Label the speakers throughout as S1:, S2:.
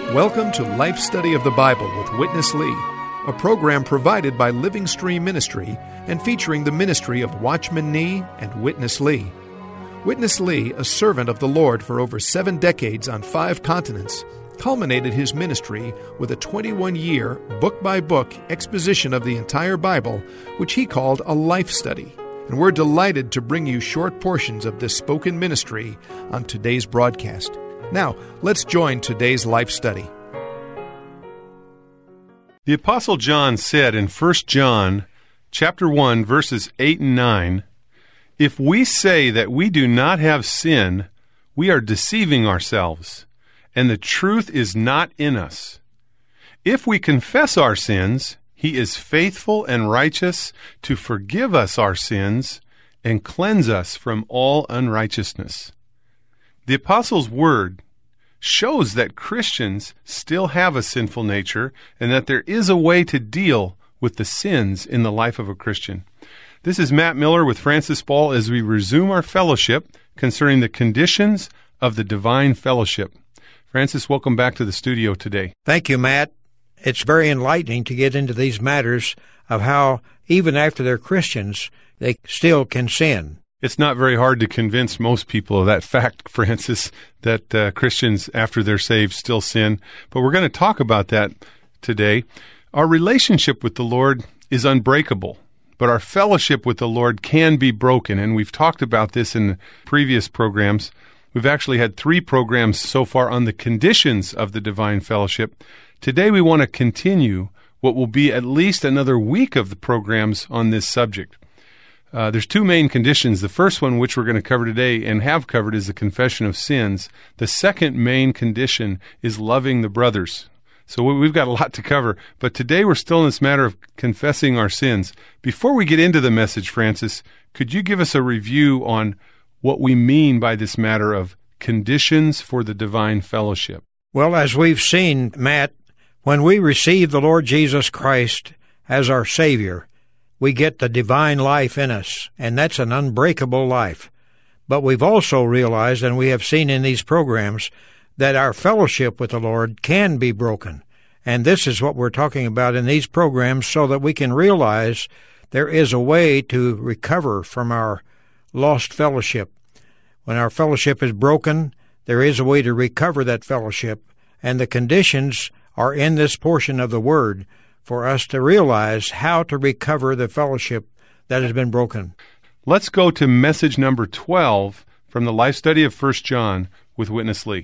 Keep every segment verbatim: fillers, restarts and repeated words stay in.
S1: Welcome to Life Study of the Bible with Witness Lee, a program provided by Living Stream Ministry and featuring the ministry of Watchman Nee and Witness Lee. Witness Lee, a servant of the Lord for over seven decades on five continents, culminated his ministry with a twenty-one-year, book-by-book exposition of the entire Bible, which he called a life study. And we're delighted to bring you short portions of this spoken ministry on today's broadcast. Now, let's join today's life study.
S2: The Apostle John said in First John chapter one, verses eight and nine, "If we say that we do not have sin, we are deceiving ourselves, and the truth is not in us. If we confess our sins, He is faithful and righteous to forgive us our sins and cleanse us from all unrighteousness." The Apostle's word shows that Christians still have a sinful nature and that there is a way to deal with the sins in the life of a Christian. This is Matt Miller with Francis Ball as we resume our fellowship concerning the conditions of the divine fellowship. Francis, welcome back to the studio today.
S3: Thank you, Matt. It's very enlightening to get into these matters of how, even after they're Christians, they still can sin.
S2: It's not very hard to convince most people of that fact, Francis, that uh, Christians, after they're saved, still sin. But we're going to talk about that today. Our relationship with the Lord is unbreakable, but our fellowship with the Lord can be broken. And we've talked about this in previous programs. We've actually had three programs so far on the conditions of the divine fellowship. Today we want to continue what will be at least another week of the programs on this subject. Uh, there's two main conditions. The first one, which we're going to cover today and have covered, is the confession of sins. The second main condition is loving the brothers. So we've got a lot to cover, but today we're still in this matter of confessing our sins. Before we get into the message, Francis, could you give us a review on what we mean by this matter of conditions for the divine fellowship?
S3: Well, as we've seen, Matt, when we receive the Lord Jesus Christ as our Savior, we get the divine life in us, and that's an unbreakable life. But we've also realized, and we have seen in these programs, that our fellowship with the Lord can be broken. And this is what we're talking about in these programs, so that we can realize there is a way to recover from our lost fellowship. When our fellowship is broken, there is a way to recover that fellowship, and the conditions are in this portion of the Word for us to realize how to recover the fellowship that has been broken.
S2: Let's go to message number twelve from the Life Study of First John with Witness Lee.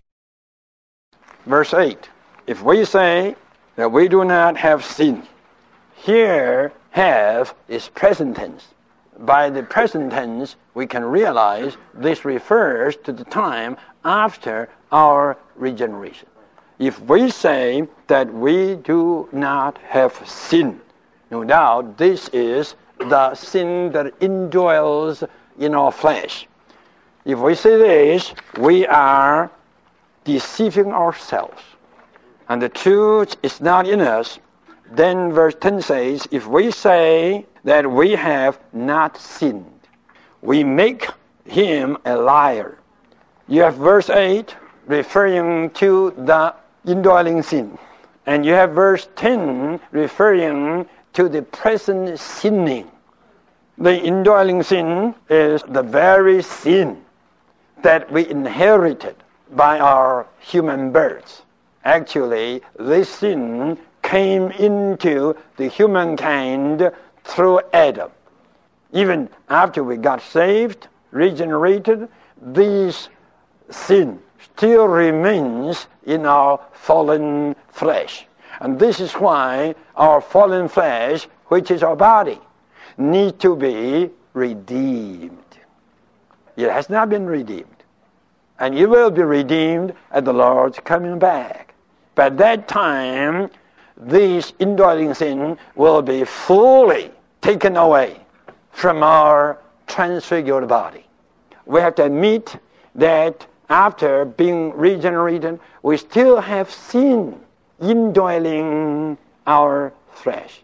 S4: Verse eight, "If we say that we do not have sin," here have is present tense. By the present tense, we can realize this refers to the time after our regeneration. If we say that we do not have sin, no doubt this is the sin that indwells in our flesh. If we say this, we are deceiving ourselves, and the truth is not in us. Then verse ten says, "If we say that we have not sinned, we make him a liar." You have verse eight referring to the indwelling sin, and you have verse ten referring to the present sinning. The indwelling sin is the very sin that we inherited by our human birth. Actually, this sin came into the humankind through Adam. Even after we got saved, regenerated, this sin still remains in our fallen flesh. And this is why our fallen flesh, which is our body, needs to be redeemed. It has not been redeemed, and it will be redeemed at the Lord's coming back. By that time, this indwelling sin will be fully taken away from our transfigured body. We have to admit that after being regenerated, we still have sin indwelling our flesh.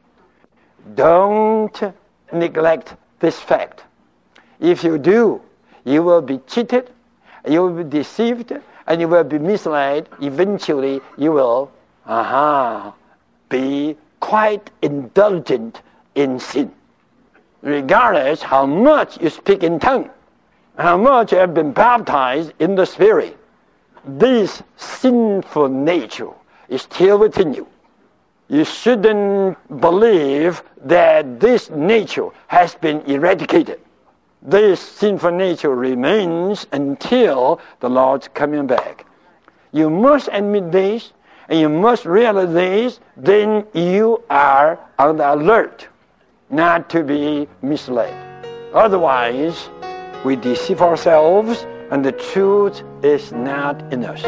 S4: Don't neglect this fact. If you do, you will be cheated, you will be deceived, and you will be misled. Eventually, you will, aha, be quite indulgent in sin. Regardless how much you speak in tongue, how much you have been baptized in the Spirit, this sinful nature is still within you. You shouldn't believe that this nature has been eradicated. This sinful nature remains until the Lord's coming back. You must admit this, and you must realize this, then you are on the alert not to be misled. Otherwise, we deceive ourselves, and the truth is not in us.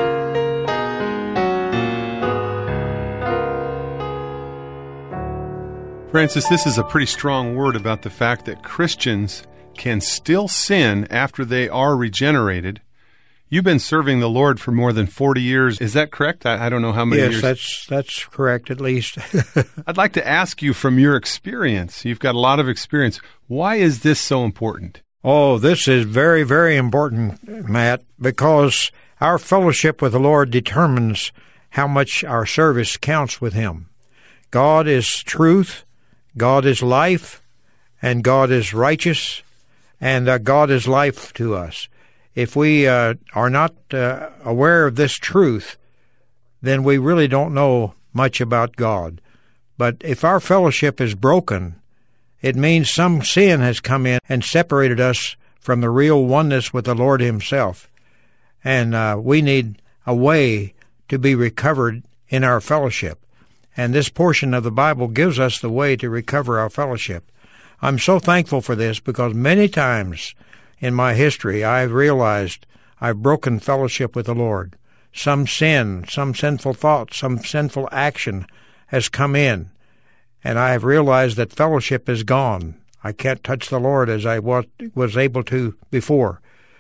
S2: Francis, this is a pretty strong word about the fact that Christians can still sin after they are regenerated. You've been serving the Lord for more than forty years. Is that correct? I, I don't know how many
S3: yes,
S2: years.
S3: Yes, that's that's correct, at least.
S2: I'd like to ask you from your experience. You've got a lot of experience. Why is this so important?
S3: Oh, this is very, very important, Matt, because our fellowship with the Lord determines how much our service counts with Him. God is truth, God is life, and God is righteous, and uh, God is life to us. If we uh, are not uh, aware of this truth, then we really don't know much about God. But if our fellowship is broken, it means some sin has come in and separated us from the real oneness with the Lord Himself. And uh, we need a way to be recovered in our fellowship. And this portion of the Bible gives us the way to recover our fellowship. I'm so thankful for this because many times in my history, I've realized I've broken fellowship with the Lord. Some sin, some sinful thought, some sinful action has come in, and I have realized that fellowship is gone. I can't touch the Lord as I was, was able to before.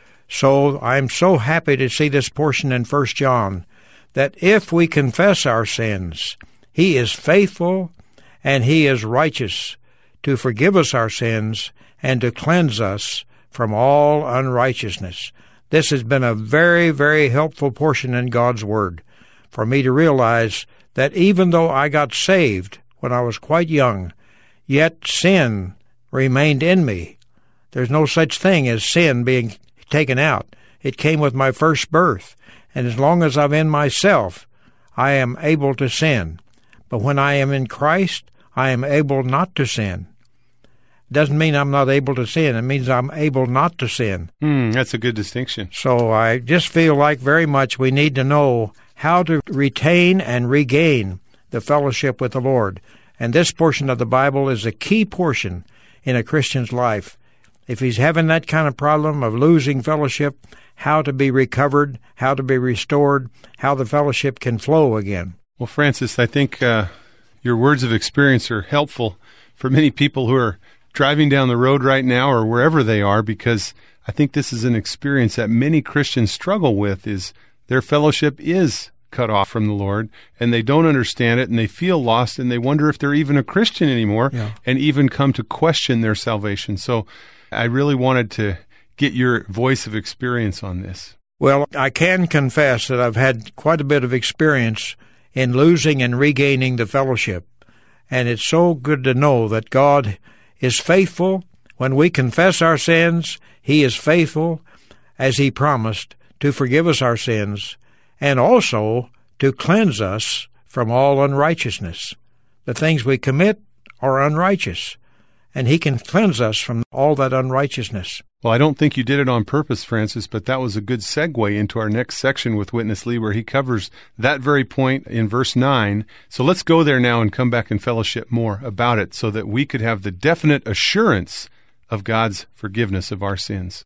S3: So I'm so happy to see this portion in First John, that if we confess our sins, He is faithful and He is righteous to forgive us our sins and to cleanse us from all unrighteousness. This has been a very, very helpful portion in God's Word for me to realize that even though I got saved when I was quite young, yet sin remained in me. There's no such thing as sin being taken out. It came with my first birth, and as long as I'm in myself, I am able to sin. But when I am in Christ, I am able not to sin. Doesn't mean I'm not able to sin. It means I'm able not to sin.
S2: Mm, that's a good distinction.
S3: So I just feel like very much we need to know how to retain and regain the fellowship with the Lord. And this portion of the Bible is a key portion in a Christian's life. If he's having that kind of problem of losing fellowship, how to be recovered, how to be restored, how the fellowship can flow again.
S2: Well, Francis, I think uh, your words of experience are helpful for many people who are driving down the road right now or wherever they are, because I think this is an experience that many Christians struggle with, is their fellowship is cut off from the Lord, and they don't understand it, and they feel lost, and they wonder if they're even a Christian anymore,
S3: yeah.
S2: and even come to question their salvation. So I really wanted to get your voice of experience on this.
S3: Well, I can confess that I've had quite a bit of experience in losing and regaining the fellowship, and it's so good to know that God is faithful. When we confess our sins, He is faithful, as He promised, to forgive us our sins, and also to cleanse us from all unrighteousness. The things we commit are unrighteous, and He can cleanse us from all that unrighteousness.
S2: Well, I don't think you did it on purpose, Francis, but that was a good segue into our next section with Witness Lee, where he covers that very point in verse nine. So let's go there now and come back and fellowship more about it so that we could have the definite assurance of God's forgiveness of our sins.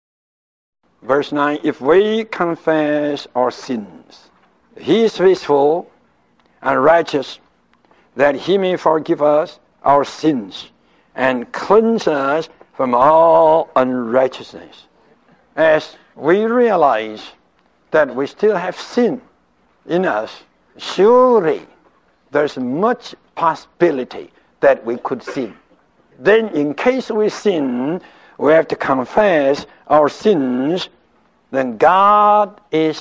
S4: Verse nine, if we confess our sins, He is faithful and righteous, that He may forgive us our sins and cleanse us from all unrighteousness. As we realize that we still have sin in us, surely there's much possibility that we could sin. Then in case we sin, we have to confess our sins. Then God is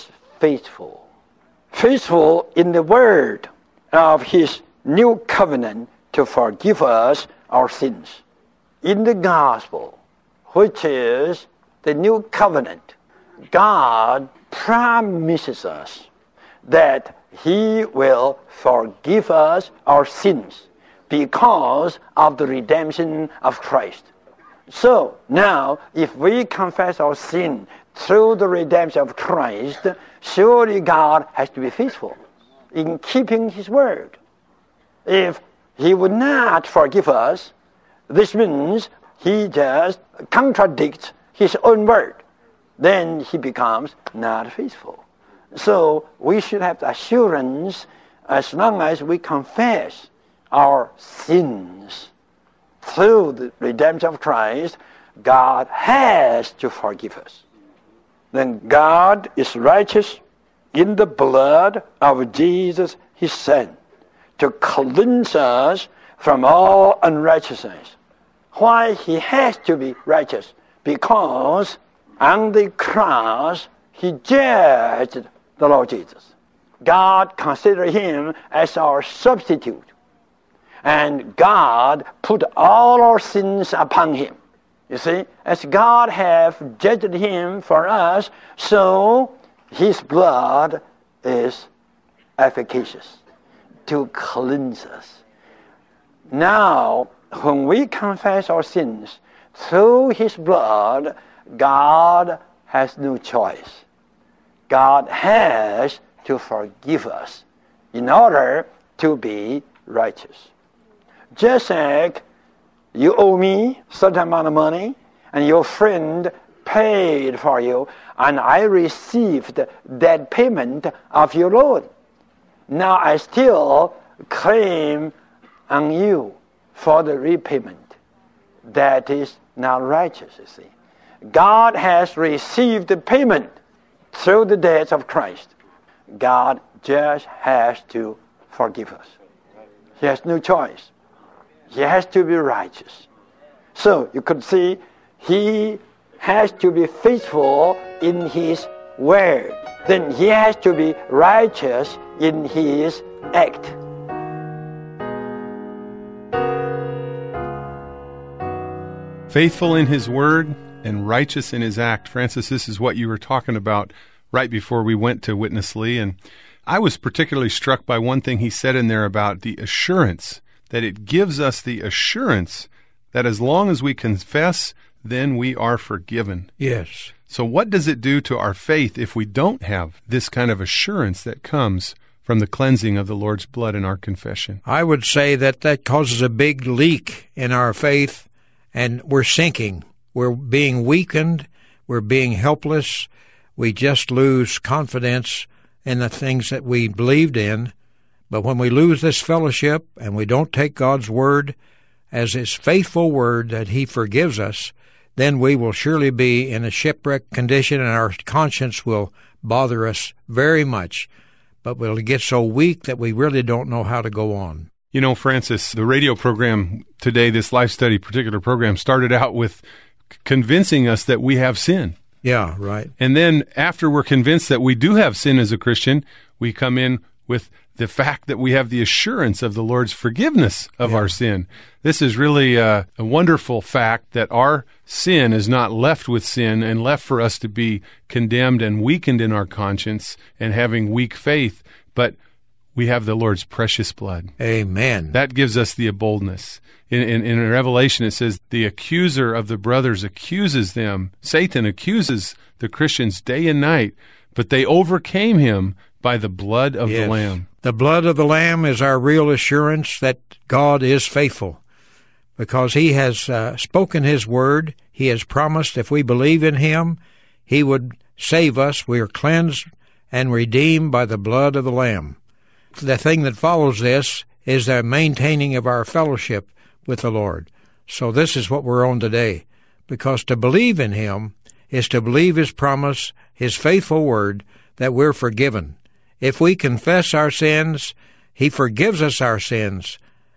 S4: faithful. Faithful in the word of his new covenant to forgive us our sins. In the gospel, which is the new covenant, God promises us that he will forgive us our sins because of the redemption of Christ. So now, if we confess our sin through the redemption of Christ, surely God has to be faithful in keeping his word. If he would not forgive us, this means he just contradicts his own word. Then he becomes not faithful. So we should have the assurance, as long as we confess our sins through the redemption of Christ, God has to forgive us. Then God is righteous in the blood of Jesus, his Son, to cleanse us from all unrighteousness. Why he has to be righteous? Because on the cross, he judged the Lord Jesus. God considered him as our substitute. And God put all our sins upon him. You see, as God have judged him for us, so his blood is efficacious to cleanse us. Now, when we confess our sins through his blood, God has no choice. God has to forgive us in order to be righteous. Just like you owe me a certain amount of money, and your friend paid for you, and I received that payment of your loan. Now I still claim on you for the repayment. That is not righteous, you see. God has received the payment through the death of Christ. God just has to forgive us. He has no choice. He has to be righteous. So you could see he has to be faithful in his word. Then he has to be righteous in his act.
S2: Faithful in his word and righteous in his act. Francis, this is what you were talking about right before we went to Witness Lee. And I was particularly struck by one thing he said in there about the assurance, that it gives us the assurance that as long as we confess, then we are forgiven.
S3: Yes.
S2: So what does it do to our faith if we don't have this kind of assurance that comes from the cleansing of the Lord's blood in our confession?
S3: I would say that that causes a big leak in our faith, and we're sinking. We're being weakened. We're being helpless. We just lose confidence in the things that we believed in. But when we lose this fellowship and we don't take God's word as his faithful word that he forgives us, then we will surely be in a shipwrecked condition, and our conscience will bother us very much. But we'll get so weak that we really don't know how to go on.
S2: You know, Francis, the radio program today, this Life Study particular program, started out with convincing us that we have sin.
S3: Yeah, right.
S2: And then after we're convinced that we do have sin as a Christian, we come in with the fact that we have the assurance of the Lord's forgiveness of yeah. our sin. This is really a, a wonderful fact that our sin is not left with sin and left for us to be condemned and weakened in our conscience and having weak faith, but we have the Lord's precious blood.
S3: Amen.
S2: That gives us the boldness. In, in, in Revelation, it says, the accuser of the brothers accuses them. Satan accuses the Christians day and night, but they overcame him by the blood of
S3: yes.
S2: the Lamb.
S3: The blood of the Lamb is our real assurance that God is faithful, because he has uh, spoken his word. He has promised if we believe in him, he would save us. We are cleansed and redeemed by the blood of the Lamb. The thing that follows this is the maintaining of our fellowship with the Lord. So this is what we're on today, because to believe in him is to believe his promise, his faithful word, that we're forgiven. If we confess our sins, he forgives us our sins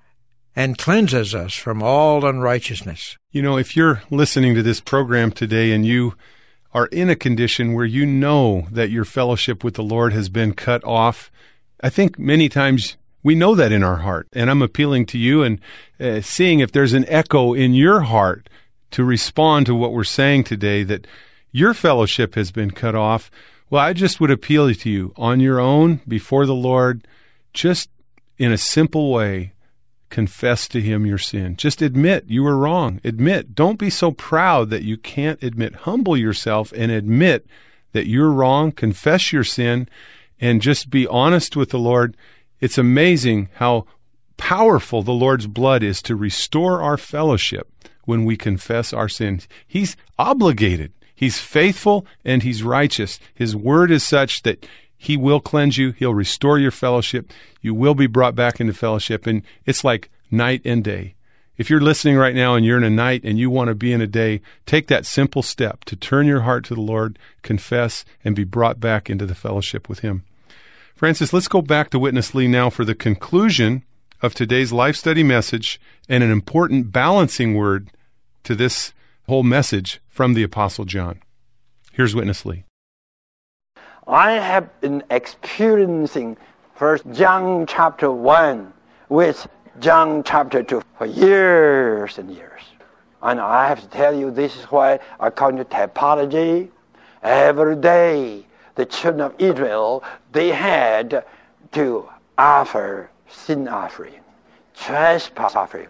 S3: and cleanses us from all unrighteousness.
S2: You know, if you're listening to this program today and you are in a condition where you know that your fellowship with the Lord has been cut off, I think many times we know that in our heart. And I'm appealing to you and uh, seeing if there's an echo in your heart to respond to what we're saying today, that your fellowship has been cut off. Well, I just would appeal to you on your own before the Lord, just in a simple way, confess to Him your sin. Just admit you were wrong. Admit. Don't be so proud that you can't admit. Humble yourself and admit that you're wrong. Confess your sin and just be honest with the Lord. It's amazing how powerful the Lord's blood is to restore our fellowship when we confess our sins. He's obligated. He's faithful and He's righteous. His word is such that He will cleanse you. He'll restore your fellowship. You will be brought back into fellowship. And it's like night and day. If you're listening right now and you're in a night and you want to be in a day, take that simple step to turn your heart to the Lord, confess, and be brought back into the fellowship with Him. Francis, let's go back to Witness Lee now for the conclusion of today's life study message and an important balancing word to this whole message from the Apostle John. Here's Witness Lee.
S4: I have been experiencing First John chapter one with John chapter two for years and years. And I have to tell you, this is why, according to typology, every day the children of Israel, they had to offer sin offering, trespass offering,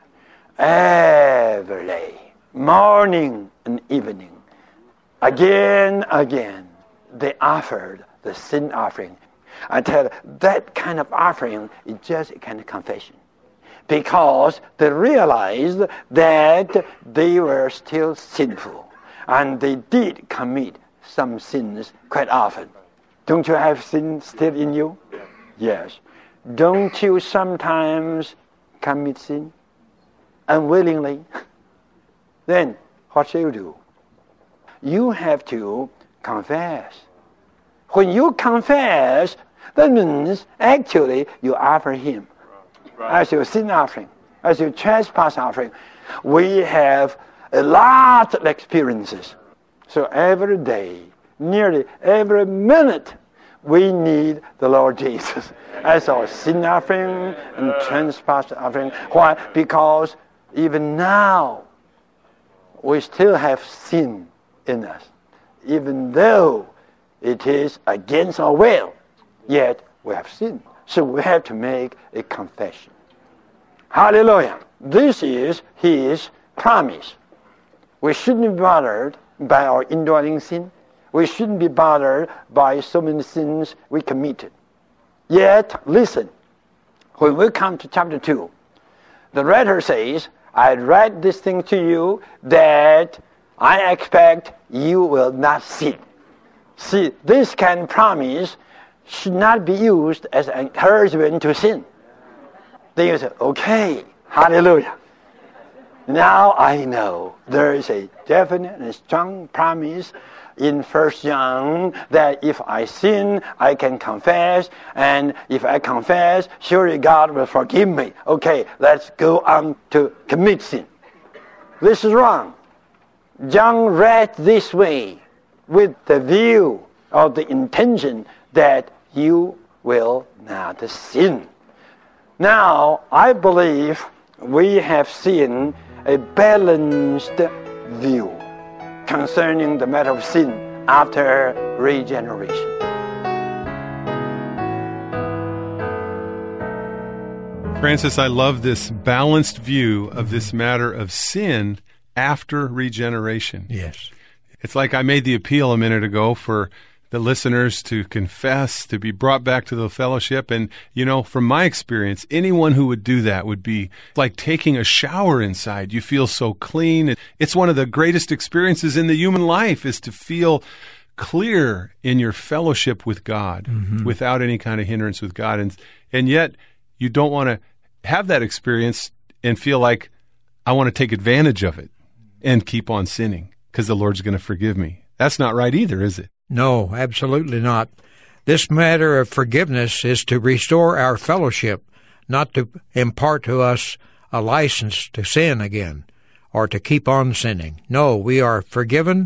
S4: every day, morning and evening. Again, again, they offered the sin offering. I tell you, that kind of offering is just a kind of confession, because they realized that they were still sinful, and they did commit some sins quite often. Don't you have sin still in you? Yes. Don't you sometimes commit sin unwillingly? Then what shall you do? You have to confess. When you confess, that means actually you offer Him right. as your sin offering, as your trespass offering. We have a lot of experiences. So every day, nearly every minute, we need the Lord Jesus as our sin offering and trespass offering. Why? Because even now, we still have sin in us, even though it is against our will, yet we have sinned. So we have to make a confession. Hallelujah. This is His promise. We shouldn't be bothered by our indwelling sin. We shouldn't be bothered by so many sins we committed. Yet, listen, when we come to chapter two, the writer says, I read this thing to you that I expect you will not sin. See, this kind of promise should not be used as an encouragement to sin. Then you say, okay, hallelujah. Now I know there is a definite and strong promise in First John that if I sin, I can confess, and if I confess, surely God will forgive me. Okay, let's go on to commit sin. This is wrong. John read this way with the view or the intention that you will not sin. Now, I believe we have seen a balanced view concerning the matter of sin after regeneration.
S2: Francis, I love this balanced view of this matter of sin after regeneration.
S3: Yes.
S2: It's like I made the appeal a minute ago for the listeners to confess, to be brought back to the fellowship. And, you know, from my experience, anyone who would do that would be like taking a shower inside. You feel so clean. It's one of the greatest experiences in the human life, is to feel clear in your fellowship with God, mm-hmm. without any kind of hindrance with God. And, and yet you don't want to have that experience and feel like I want to take advantage of it and keep on sinning because the Lord's going to forgive me. That's not right either, is it?
S3: No, absolutely not. This matter of forgiveness is to restore our fellowship, not to impart to us a license to sin again or to keep on sinning. No, we are forgiven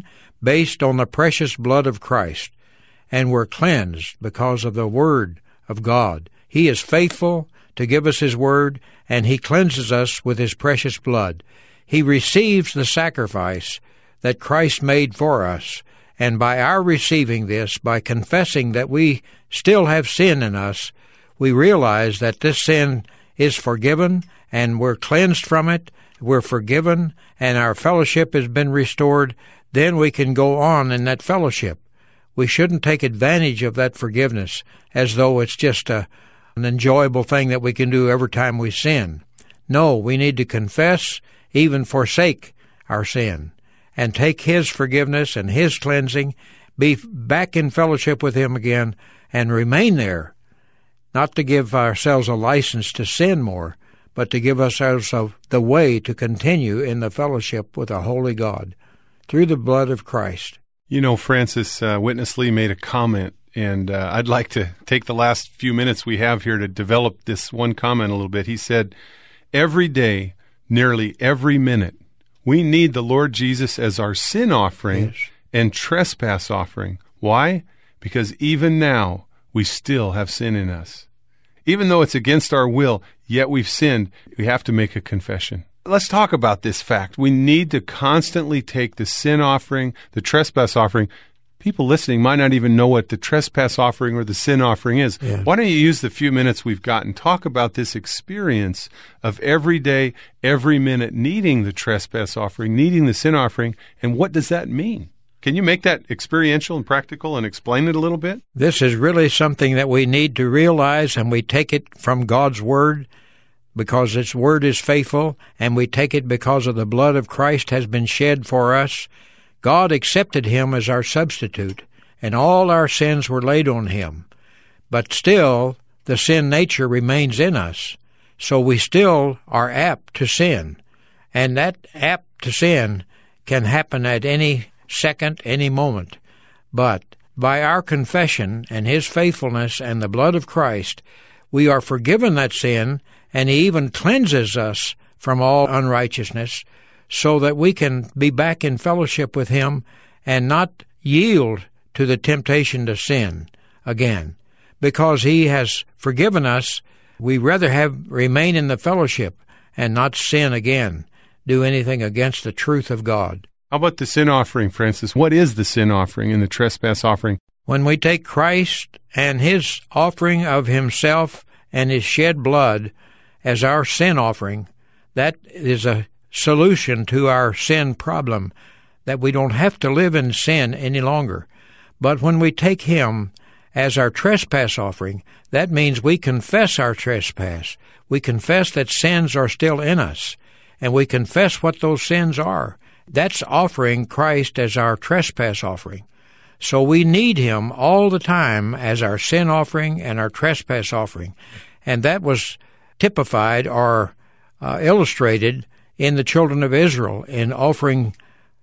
S3: based on the precious blood of Christ, and we're cleansed because of the Word of God. He is faithful to give us His Word, and He cleanses us with His precious blood. He receives the sacrifice that Christ made for us, and by our receiving this, by confessing that we still have sin in us, we realize that this sin is forgiven, and we're cleansed from it, we're forgiven, and our fellowship has been restored. Then we can go on in that fellowship. We shouldn't take advantage of that forgiveness as though it's just a, an enjoyable thing that we can do every time we sin. No, we need to confess, even forsake our sin, and take His forgiveness and His cleansing, be back in fellowship with Him again, and remain there, not to give ourselves a license to sin more, but to give ourselves the way to continue in the fellowship with a holy God through the blood of Christ.
S2: You know, Francis, uh, Witness Lee made a comment, and uh, I'd like to take the last few minutes we have here to develop this one comment a little bit. He said, every day, nearly every minute, we need the Lord Jesus as our sin offering
S3: Yes.
S2: and trespass offering. Why? Because even now, we still have sin in us. Even though it's against our will, yet we've sinned, we have to make a confession. Let's talk about this fact. We need to constantly take the sin offering, the trespass offering. People listening might not even know what the trespass offering or the sin offering is.
S3: Yeah.
S2: Why don't you use the few minutes we've got and talk about this experience of every day, every minute needing the trespass offering, needing the sin offering, and what does that mean? Can you make that experiential and practical and explain it a little bit?
S3: This is really something that we need to realize, and we take it from God's Word because its Word is faithful, and we take it because of the blood of Christ has been shed for us. God accepted Him as our substitute, and all our sins were laid on Him. But still, the sin nature remains in us, so we still are apt to sin. And that apt to sin can happen at any second, any moment. But by our confession and His faithfulness and the blood of Christ, we are forgiven that sin, and He even cleanses us from all unrighteousness, so that we can be back in fellowship with Him and not yield to the temptation to sin again. Because He has forgiven us, we rather have remain in the fellowship and not sin again, do anything against the truth of God.
S2: How about the sin offering, Francis? What is the sin offering and the trespass offering?
S3: When we take Christ and His offering of Himself and His shed blood as our sin offering, that is a solution to our sin problem, that we don't have to live in sin any longer. But when we take Him as our trespass offering, that means we confess our trespass. We confess that sins are still in us, and we confess what those sins are. That's offering Christ as our trespass offering. So we need Him all the time as our sin offering and our trespass offering. And that was typified or uh, illustrated in the children of Israel in offering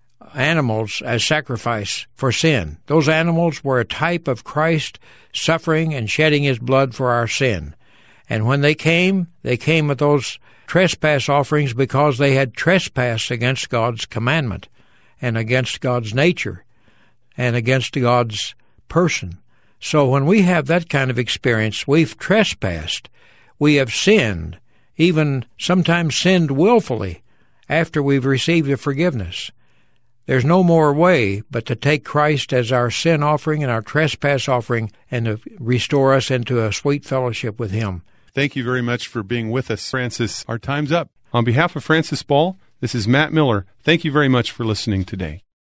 S3: animals as sacrifice for sin. Those animals were a type of Christ suffering and shedding His blood for our sin. And when they came, they came with those trespass offerings because they had trespassed against God's commandment and against God's nature and against God's person. So when we have that kind of experience, we've trespassed, we have sinned, even sometimes sinned willfully after we've received the forgiveness. There's no more way but to take Christ as our sin offering and our trespass offering and to restore us into a sweet fellowship with Him.
S2: Thank you very much for being with us, Francis. Our time's up. On behalf of Francis Ball, this is Matt Miller. Thank you very much for listening today.